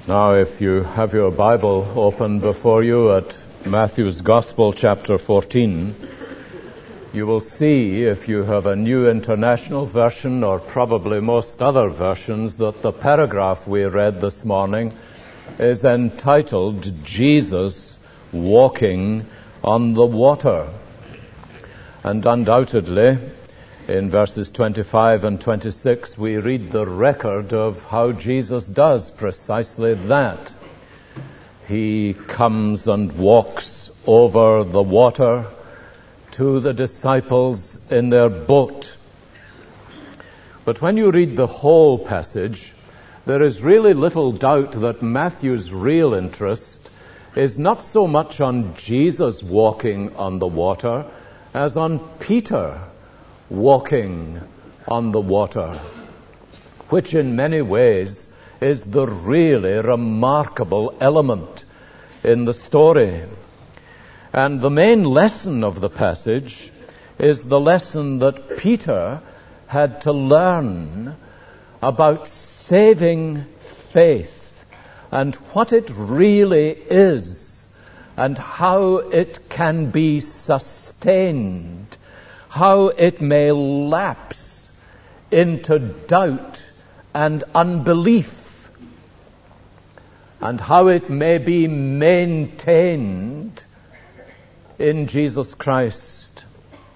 Now, if you have your Bible open before you at Matthew's Gospel, chapter 14, you will see, if you have a New International Version or probably most other versions, that the paragraph we read this morning is entitled, Jesus Walking on the Water. And undoubtedly, in verses 25 and 26, we read the record of how Jesus does precisely that. He comes and walks over the water to the disciples in their boat. But when you read the whole passage, there is really little doubt that Matthew's real interest is not so much on Jesus walking on the water as on Peter walking on the water, which in many ways is the really remarkable element in the story. And the main lesson of the passage is the lesson that Peter had to learn about saving faith and what it really is and how it can be sustained, how it may lapse into doubt and unbelief, and how it may be maintained in Jesus Christ.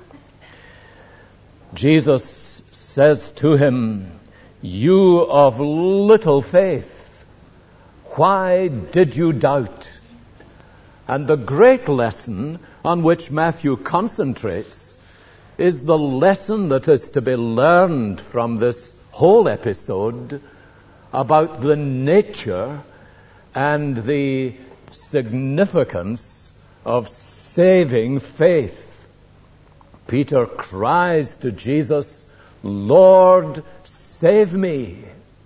Jesus says to him, "You of little faith, why did you doubt?" And the great lesson on which Matthew concentrates is the lesson that is to be learned from this whole episode about the nature and the significance of saving faith. Peter cries to Jesus, "Lord, save me."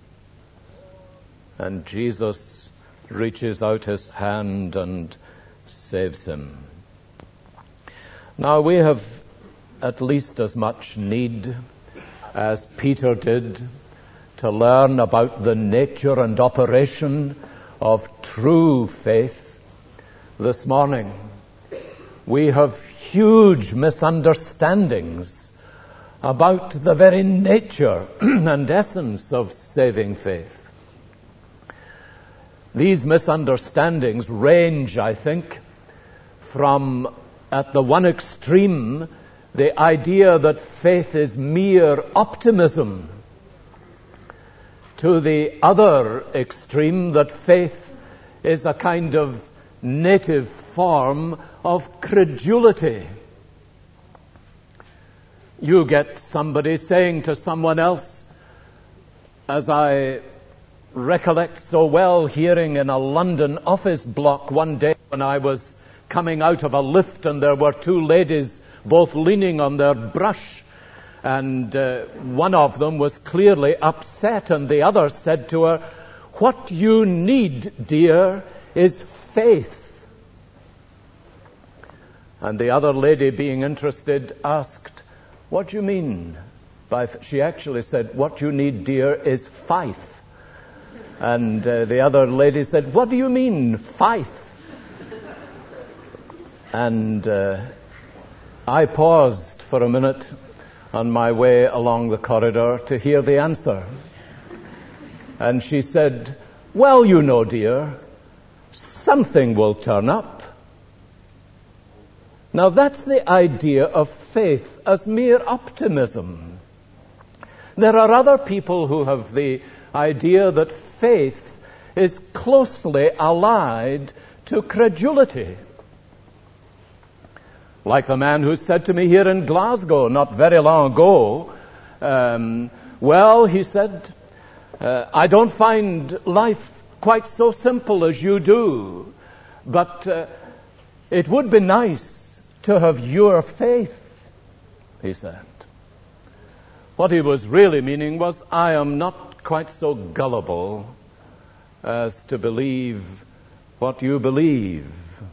And Jesus reaches out his hand and saves him. Now we have at least as much need as Peter did to learn about the nature and operation of true faith this morning. We have huge misunderstandings about the very nature and essence of saving faith. These misunderstandings range, I think, from, at the one extreme, the idea that faith is mere optimism, to the other extreme, that faith is a kind of native form of credulity. You get somebody saying to someone else, as I recollect so well hearing in a London office block one day when I was coming out of a lift and there were two ladies both leaning on their brush, and one of them was clearly upset, and the other said to her, "What you need, dear, is faith." And the other lady, being interested, asked, "What do you mean by..." She actually said, "What you need, dear, is faith." And the other lady said, "What do you mean, faith?" And I paused for a minute on my way along the corridor to hear the answer. And she said, "Well, you know, dear, something will turn up." Now that's the idea of faith as mere optimism. There are other people who have the idea that faith is closely allied to credulity. Like the man who said to me here in Glasgow not very long ago, "Well," he said, "I don't find life quite so simple as you do, but it would be nice to have your faith," he said. What he was really meaning was, I am not quite so gullible as to believe what you believe.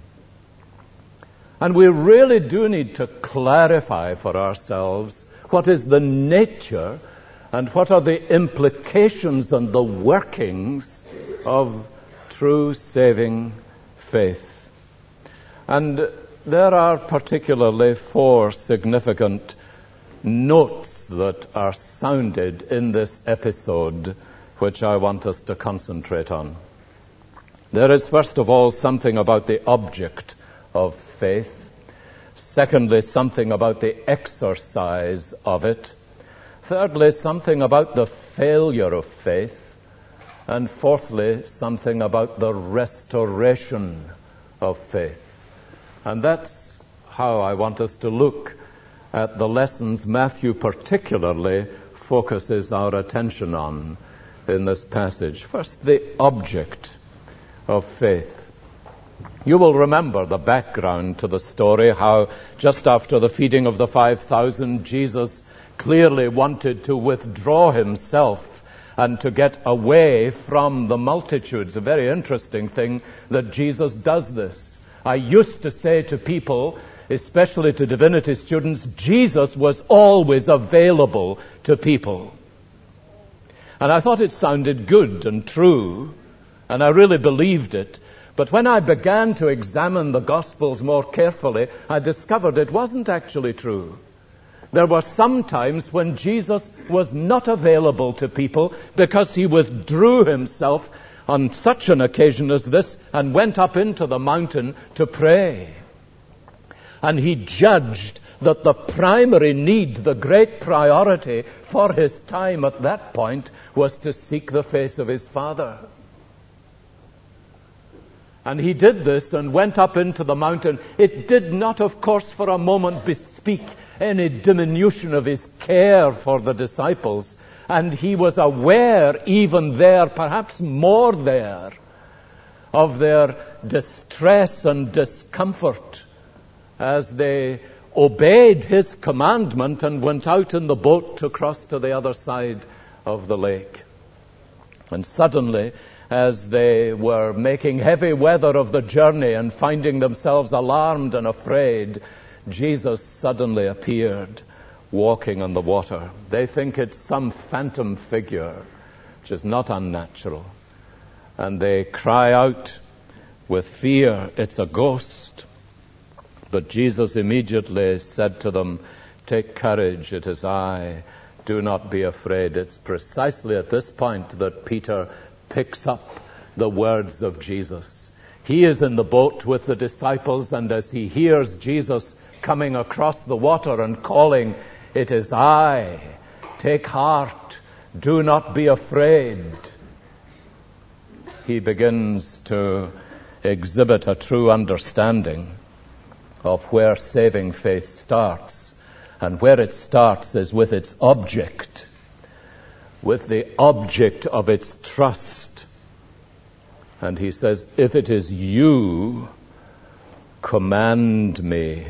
And we really do need to clarify for ourselves what is the nature and what are the implications and the workings of true saving faith. And there are particularly 4 significant notes that are sounded in this episode which I want us to concentrate on. There is, first of all, something about the object of faith. Secondly, something about the exercise of it. Thirdly, something about the failure of faith. And fourthly, something about the restoration of faith. And that's how I want us to look at the lessons Matthew particularly focuses our attention on in this passage. First, the object of faith. You will remember the background to the story, how just after the feeding of the 5,000, Jesus clearly wanted to withdraw himself and to get away from the multitudes. A very interesting thing that Jesus does this. I used to say to people, especially to divinity students, Jesus was always available to people. And I thought it sounded good and true, and I really believed it. But when I began to examine the Gospels more carefully, I discovered it wasn't actually true. There were some times when Jesus was not available to people because he withdrew himself on such an occasion as this and went up into the mountain to pray. And he judged that the primary need, the great priority for his time at that point, was to seek the face of his Father. And he did this and went up into the mountain. It did not, of course, for a moment bespeak any diminution of his care for the disciples. And he was aware, even there, perhaps more there, of their distress and discomfort as they obeyed his commandment and went out in the boat to cross to the other side of the lake. And suddenly, as they were making heavy weather of the journey and finding themselves alarmed and afraid, Jesus suddenly appeared, walking on the water. They think it's some phantom figure, which is not unnatural. And they cry out with fear, "It's a ghost." But Jesus immediately said to them, "Take courage, it is I. Do not be afraid." It's precisely at this point that Peter picks up the words of Jesus. He is in the boat with the disciples, and as he hears Jesus coming across the water and calling, "It is I. Take heart. Do not be afraid," he begins to exhibit a true understanding of where saving faith starts. And where it starts is with its object, with the object of its trust. And he says, "If it is you, command me."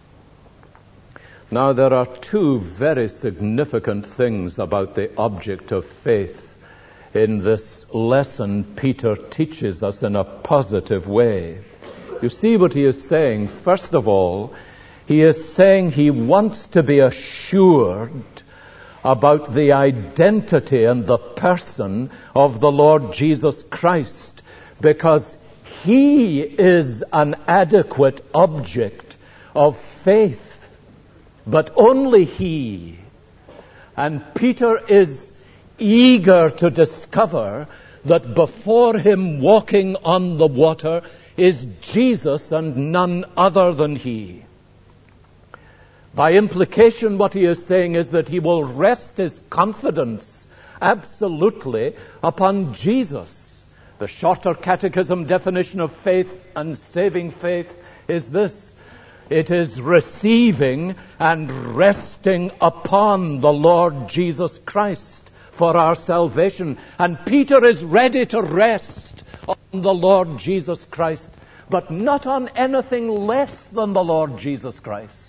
Now, there are 2 very significant things about the object of faith in this lesson Peter teaches us in a positive way. You see what he is saying? First of all, he is saying he wants to be assured about the identity and the person of the Lord Jesus Christ, because he is an adequate object of faith, but only he. And Peter is eager to discover that before him walking on the water is Jesus and none other than he. By implication, what he is saying is that he will rest his confidence absolutely upon Jesus. The shorter catechism definition of faith and saving faith is this: it is receiving and resting upon the Lord Jesus Christ for our salvation. And Peter is ready to rest on the Lord Jesus Christ, but not on anything less than the Lord Jesus Christ.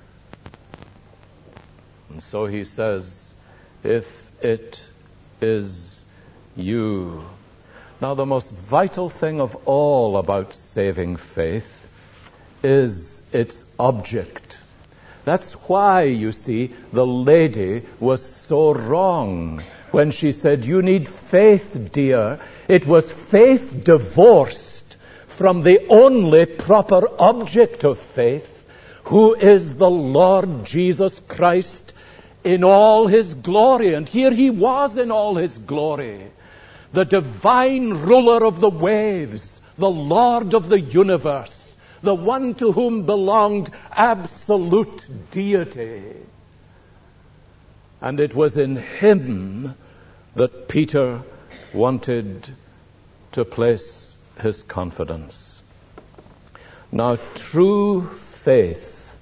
And so he says, "If it is you." Now, the most vital thing of all about saving faith is its object. That's why, you see, the lady was so wrong when she said, "You need faith, dear." It was faith divorced from the only proper object of faith, who is the Lord Jesus Christ in all his glory. And here he was in all his glory, the divine ruler of the waves, the Lord of the universe, the one to whom belonged absolute deity. And it was in him that Peter wanted to place his confidence. Now, true faith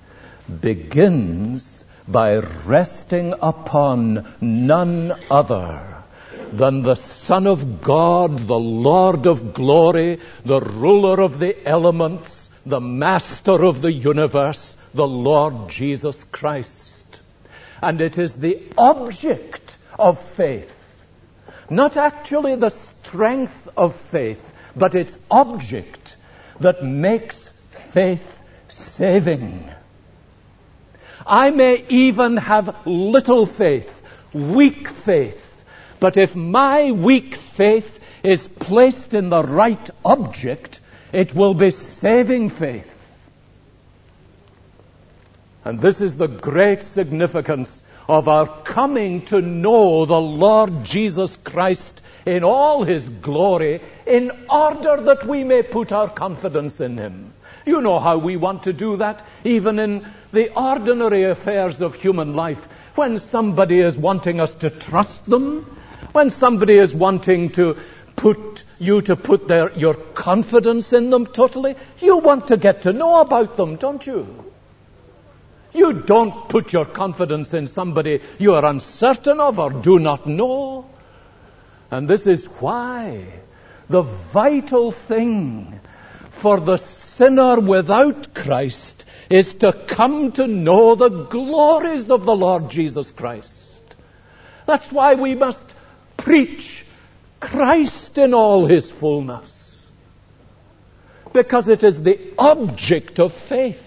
begins by resting upon none other than the Son of God, the Lord of glory, the ruler of the elements, the master of the universe, the Lord Jesus Christ. And it is the object of faith, not actually the strength of faith, but its object, that makes faith saving. I may even have little faith, weak faith, but if my weak faith is placed in the right object, it will be saving faith. And this is the great significance of our coming to know the Lord Jesus Christ in all his glory, in order that we may put our confidence in him. You know how we want to do that, even in the ordinary affairs of human life. When somebody is wanting us to trust them, when somebody is wanting to put your confidence in them totally, you want to get to know about them, don't you? You don't put your confidence in somebody you are uncertain of or do not know. And this is why the vital thing for the sinner without Christ is to come to know the glories of the Lord Jesus Christ. That's why we must preach Christ in all his fullness, because it is the object of faith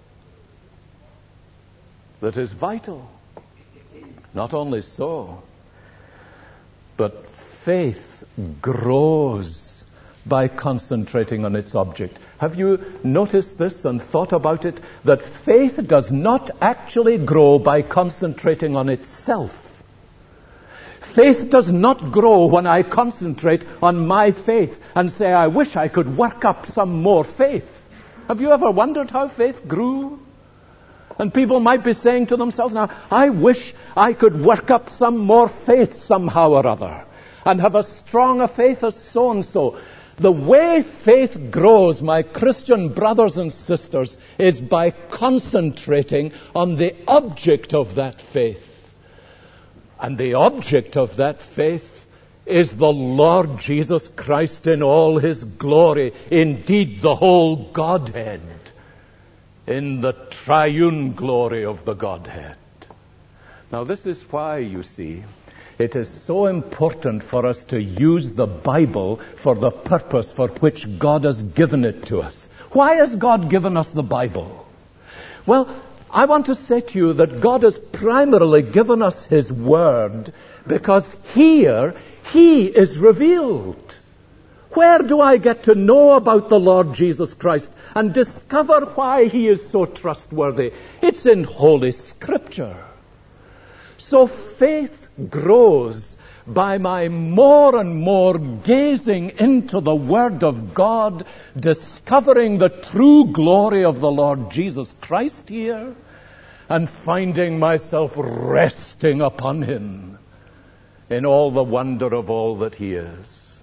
that is vital. Not only so, but faith grows by concentrating on its object. Have you noticed this and thought about it? That faith does not actually grow by concentrating on itself. Faith does not grow when I concentrate on my faith and say, I wish I could work up some more faith. Have you ever wondered how faith grew? And people might be saying to themselves now, I wish I could work up some more faith somehow or other and have as strong a faith as so-and-so. The way faith grows, my Christian brothers and sisters, is by concentrating on the object of that faith. And the object of that faith is the Lord Jesus Christ in all his glory, indeed the whole Godhead, in the triune glory of the Godhead. Now this is why, you see, it is so important for us to use the Bible for the purpose for which God has given it to us. Why has God given us the Bible? Well, I want to say to you that God has primarily given us his word because here he is revealed. Where do I get to know about the Lord Jesus Christ and discover why he is so trustworthy? It's in Holy Scripture. So faith grows by my more and more gazing into the Word of God, discovering the true glory of the Lord Jesus Christ here, and finding myself resting upon him in all the wonder of all that he is.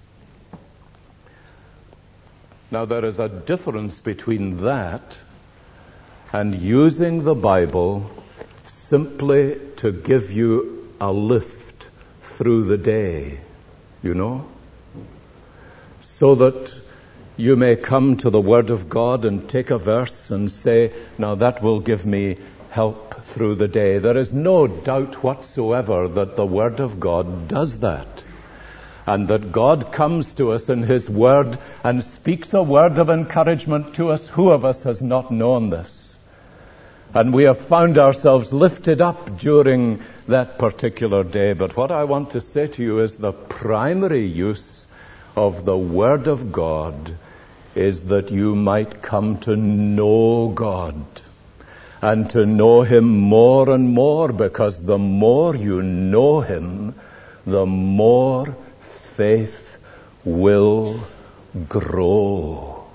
Now there is a difference between that and using the Bible simply to give you a lift through the day, you know, so that you may come to the Word of God and take a verse and say, now that will give me help through the day. There is no doubt whatsoever that the Word of God does that, and that God comes to us in his Word and speaks a word of encouragement to us. Who of us has not known this? And we have found ourselves lifted up during that particular day. But what I want to say to you is the primary use of the Word of God is that you might come to know God and to know Him more and more, because the more you know Him, the more faith will grow.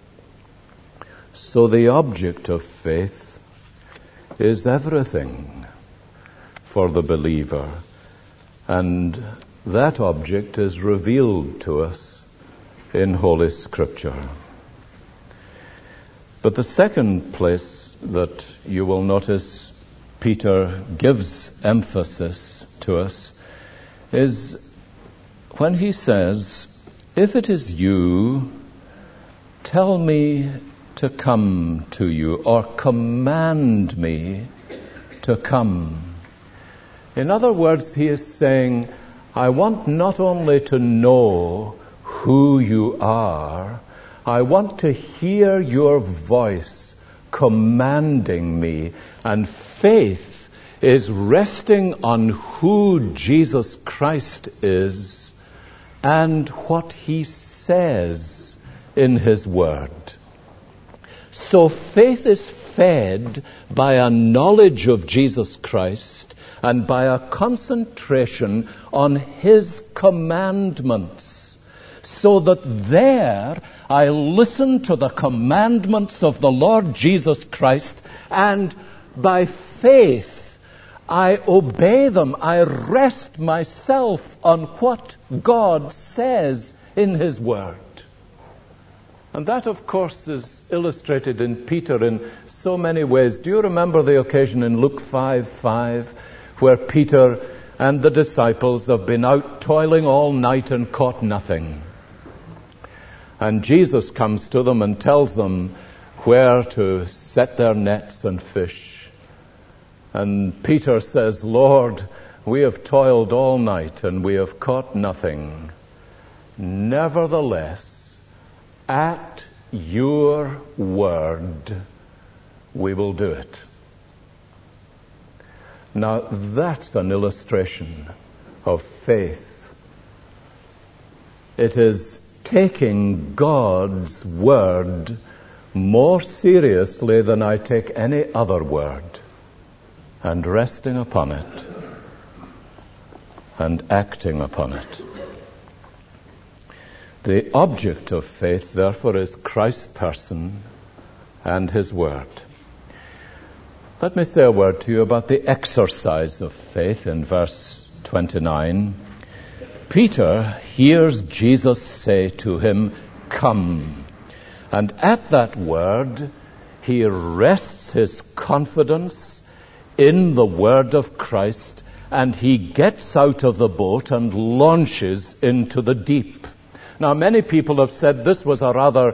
So the object of faith is everything for the believer, and that object is revealed to us in Holy Scripture. But the second place that you will notice Peter gives emphasis to us is when he says, "If it is you, tell me to come to you," or command me to come. In other words, he is saying, I want not only to know who you are, I want to hear your voice commanding me. And faith is resting on who Jesus Christ is and what He says in His Word. So faith is fed by a knowledge of Jesus Christ and by a concentration on His commandments, so that there I listen to the commandments of the Lord Jesus Christ, and by faith I obey them. I rest myself on what God says in His Word. And that, of course, is illustrated in Peter in so many ways. Do you remember the occasion in Luke 5:5, where Peter and the disciples have been out toiling all night and caught nothing? And Jesus comes to them and tells them where to set their nets and fish. And Peter says, "Lord, we have toiled all night and we have caught nothing. Nevertheless, at your word, we will do it." Now, that's an illustration of faith. It is taking God's word more seriously than I take any other word, and resting upon it and acting upon it. The object of faith, therefore, is Christ's person and His Word. Let me say a word to you about the exercise of faith in verse 29. Peter hears Jesus say to him, "Come." And at that word, he rests his confidence in the word of Christ, and he gets out of the boat and launches into the deep. Now, many people have said this was a rather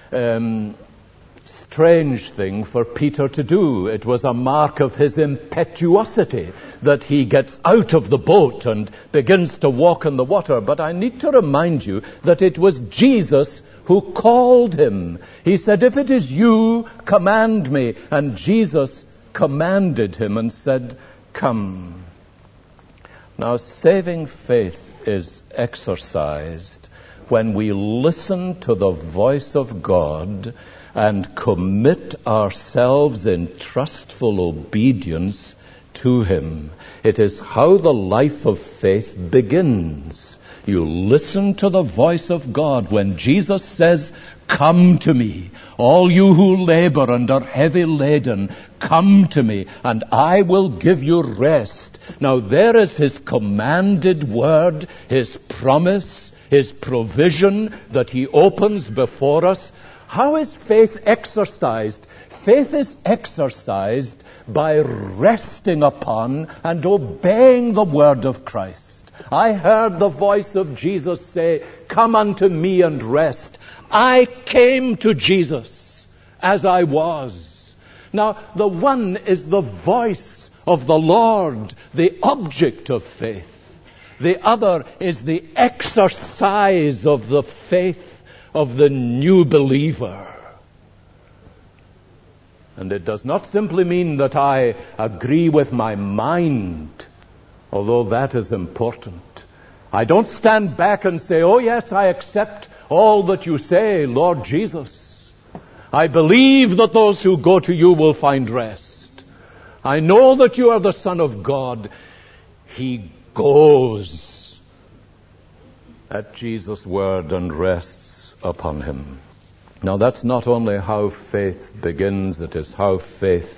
strange thing for Peter to do. It was a mark of his impetuosity that he gets out of the boat and begins to walk in the water. But I need to remind you that it was Jesus who called him. He said, "If it is you, command me." And Jesus commanded him and said, "Come." Now, saving faith is exercised when we listen to the voice of God and commit ourselves in trustful obedience to Him. It is how the life of faith begins. You listen to the voice of God when Jesus says, "Come to me, all you who labor and are heavy laden, come to me, and I will give you rest." Now there is His commanded word, His promise, His provision that He opens before us. How is faith exercised? Faith is exercised by resting upon and obeying the word of Christ. I heard the voice of Jesus say, "Come unto me and rest." I came to Jesus as I was. Now, the one is the voice of the Lord, the object of faith. The other is the exercise of the faith of the new believer. And it does not simply mean that I agree with my mind, although that is important. I don't stand back and say, oh yes, I accept all that you say, Lord Jesus. I believe that those who go to you will find rest. I know that you are the Son of God. He goes at Jesus' word and rests upon him. Now that's not only how faith begins, it is how faith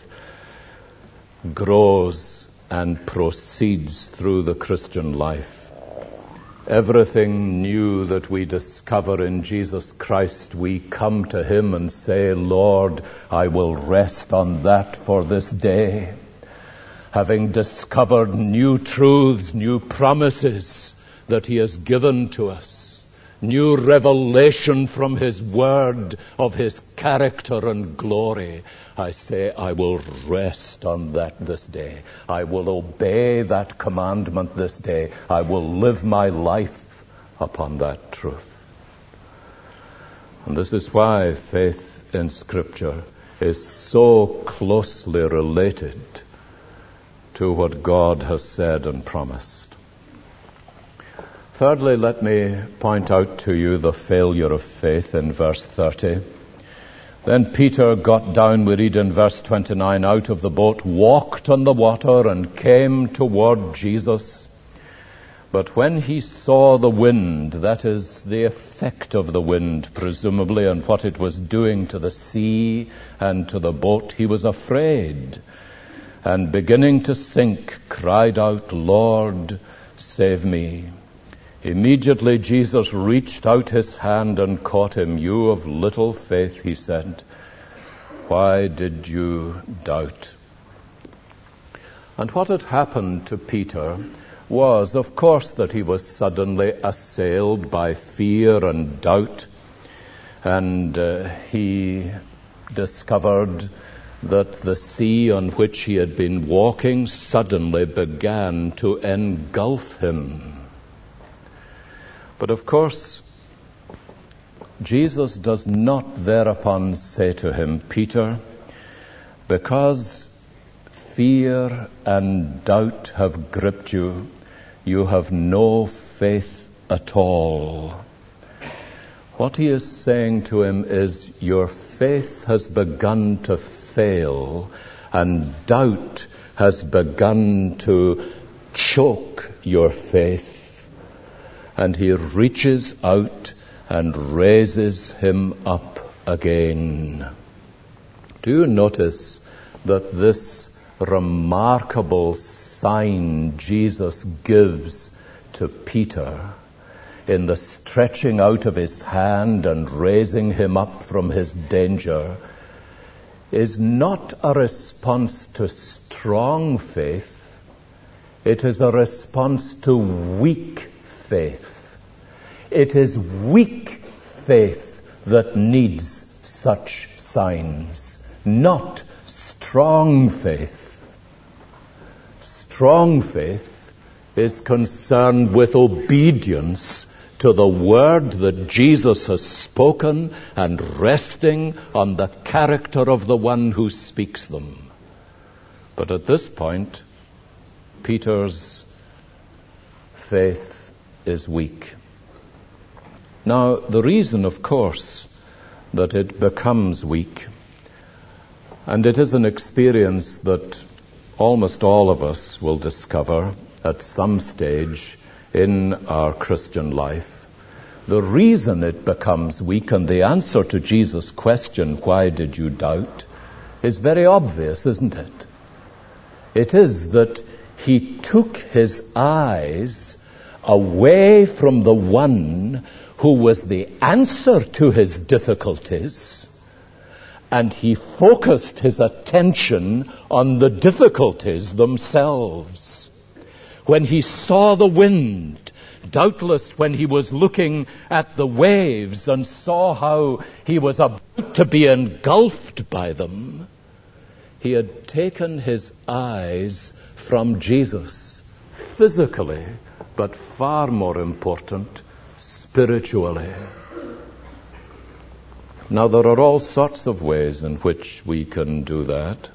grows and proceeds through the Christian life. Everything new that we discover in Jesus Christ, we come to him and say, Lord, I will rest on that for this day. Having discovered new truths, new promises that he has given to us, new revelation from his word of his character and glory, I say, I will rest on that this day. I will obey that commandment this day. I will live my life upon that truth. And this is why faith in Scripture is so closely related to what God has said and promised. Thirdly, let me point out to you the failure of faith in verse 30. Then Peter got down, we read in verse 29, out of the boat, walked on the water, and came toward Jesus. But when he saw the wind, that is, the effect of the wind, presumably, and what it was doing to the sea and to the boat, he was afraid, and beginning to sink, cried out, Lord, save me. Immediately Jesus reached out his hand and caught him. You of little faith, he said, why did you doubt? And what had happened to Peter was, of course, that he was suddenly assailed by fear and doubt. And he discovered that the sea on which he had been walking suddenly began to engulf him. But of course, Jesus does not thereupon say to him, Peter, because fear and doubt have gripped you, you have no faith at all. What he is saying to him is, your faith has begun to fail, and doubt has begun to choke your faith. And he reaches out and raises him up again. Do you notice that this remarkable sign Jesus gives to Peter in the stretching out of his hand and raising him up from his danger is not a response to strong faith. It is a response to weak faith. It is weak faith that needs such signs, not strong faith. Strong faith is concerned with obedience to the word that Jesus has spoken and resting on the character of the one who speaks them. But at this point, Peter's faith is weak. Now, the reason, of course, that it becomes weak, and it is an experience that almost all of us will discover at some stage in our Christian life, the reason it becomes weak and the answer to Jesus' question, why did you doubt, is very obvious, isn't it? It is that he took his eyes away from the one who was the answer to his difficulties, and he focused his attention on the difficulties themselves. When he saw the wind, doubtless when he was looking at the waves and saw how he was about to be engulfed by them, he had taken his eyes from Jesus physically, but far more important, spiritually. Now, there are all sorts of ways in which we can do that.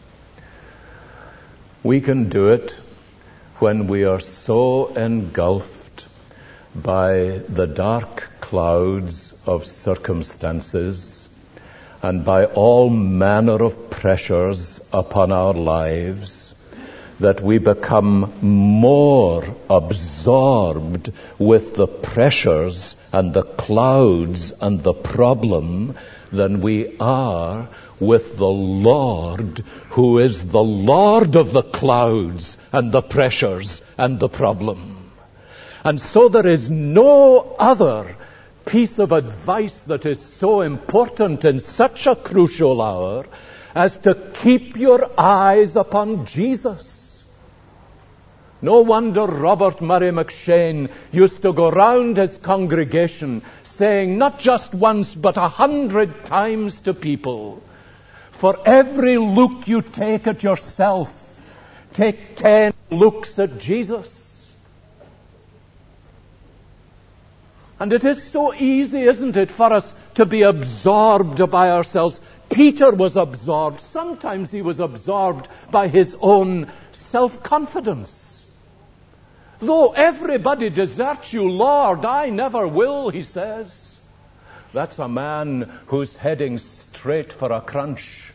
We can do it when we are so engulfed by the dark clouds of circumstances and by all manner of pressures upon our lives that we become more absorbed with the pressures and the clouds and the problem than we are with the Lord, who is the Lord of the clouds and the pressures and the problem. And so there is no other piece of advice that is so important in such a crucial hour as to keep your eyes upon Jesus. No wonder Robert Murray McShane used to go round his congregation saying not just once but 100 times to people, for every look you take at yourself, take 10 looks at Jesus. And it is so easy, isn't it, for us to be absorbed by ourselves. Peter was absorbed. Sometimes he was absorbed by his own self-confidence. Though everybody deserts you, Lord, I never will, he says. That's a man who's heading straight for a crunch.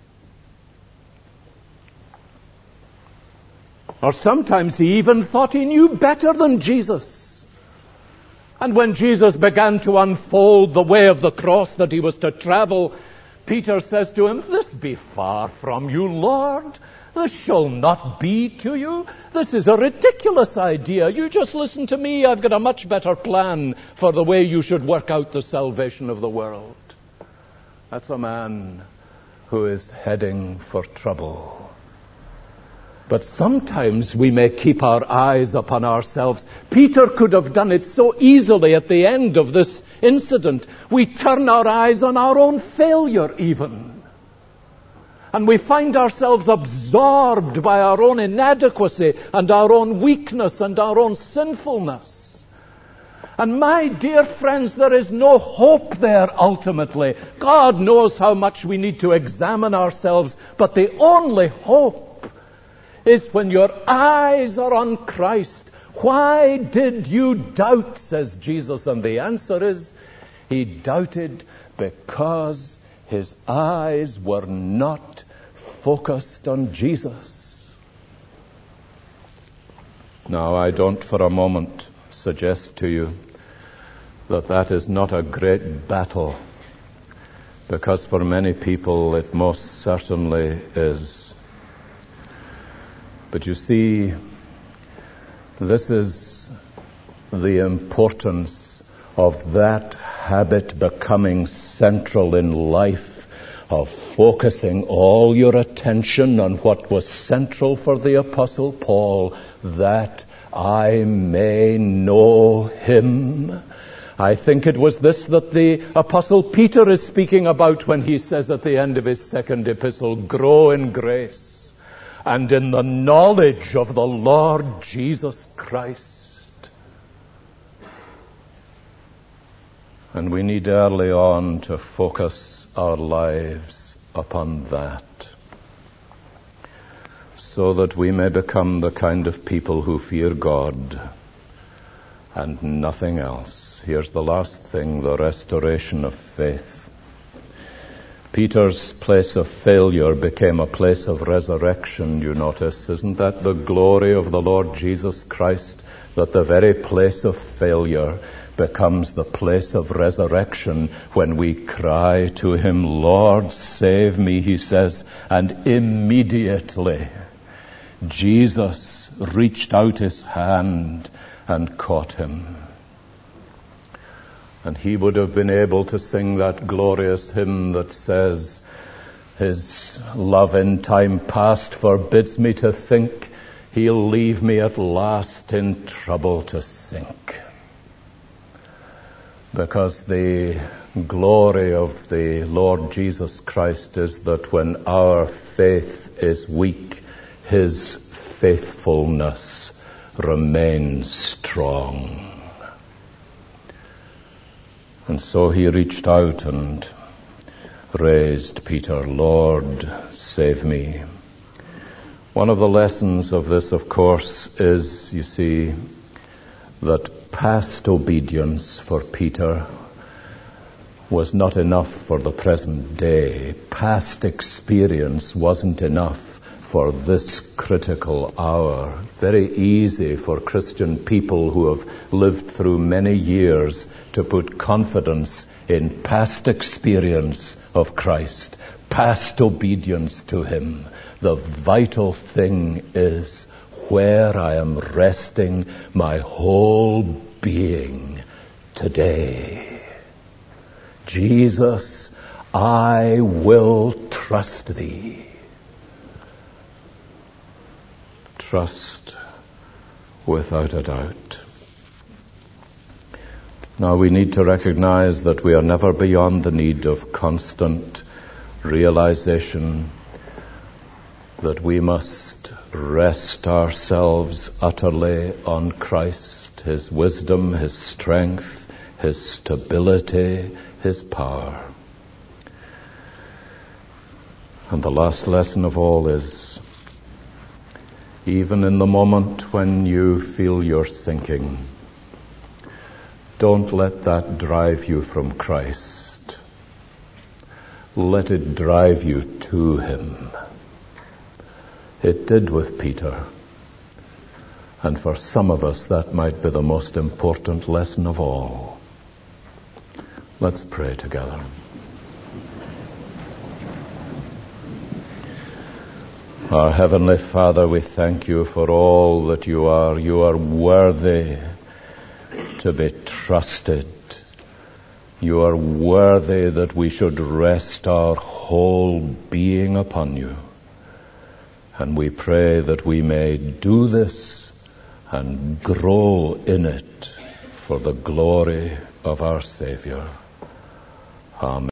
Or sometimes he even thought he knew better than Jesus. And when Jesus began to unfold the way of the cross that he was to travel, Peter says to him, "This be far from you, Lord. This shall not be to you. This is a ridiculous idea. You just listen to me. I've got a much better plan for the way you should work out the salvation of the world." That's a man who is heading for trouble. But sometimes we may keep our eyes upon ourselves. Peter could have done it so easily at the end of this incident. We turn our eyes on our own failure even. And we find ourselves absorbed by our own inadequacy and our own weakness and our own sinfulness. And my dear friends, there is no hope there ultimately. God knows how much we need to examine ourselves, but the only hope is when your eyes are on Christ. Why did you doubt, says Jesus? And the answer is, he doubted because his eyes were not focused on Jesus. Now, I don't for a moment suggest to you that that is not a great battle, because for many people it most certainly is. But you see, this is the importance of that habit becoming central in life, of focusing all your attention on what was central for the Apostle Paul, that I may know him. I think it was this that the Apostle Peter is speaking about when he says at the end of his second epistle, "Grow in grace and in the knowledge of the Lord Jesus Christ." And we need early on to focus our lives upon that, so that we may become the kind of people who fear God and nothing else. Here's the last thing, the restoration of faith. Peter's place of failure became a place of resurrection, you notice. Isn't that the glory of the Lord Jesus Christ, that the very place of failure becomes the place of resurrection when we cry to him, "Lord, save me," he says, and immediately Jesus reached out his hand and caught him. And he would have been able to sing that glorious hymn that says, "His love in time past forbids me to think, he'll leave me at last in trouble to sink." Because the glory of the Lord Jesus Christ is that when our faith is weak, his faithfulness remains strong. And so he reached out and raised Peter, "Lord, save me." One of the lessons of this, of course, is, you see, that past obedience for Peter was not enough for the present day. Past experience wasn't enough for this critical hour. Very easy for Christian people who have lived through many years to put confidence in past experience of Christ, past obedience to Him. The vital thing is where I am resting my whole being today. Jesus, I will trust Thee. Trust without a doubt. Now we need to recognize that we are never beyond the need of constant realization that we must rest ourselves utterly on Christ, His wisdom, His strength, His stability, His power. And the last lesson of all is, even in the moment when you feel you're sinking, don't let that drive you from Christ. Let it drive you to Him. It did with Peter. And for some of us, that might be the most important lesson of all. Let's pray together. Our Heavenly Father, we thank You for all that You are. You are worthy to be trusted. You are worthy that we should rest our whole being upon You. And we pray that we may do this and grow in it for the glory of our Savior. Amen.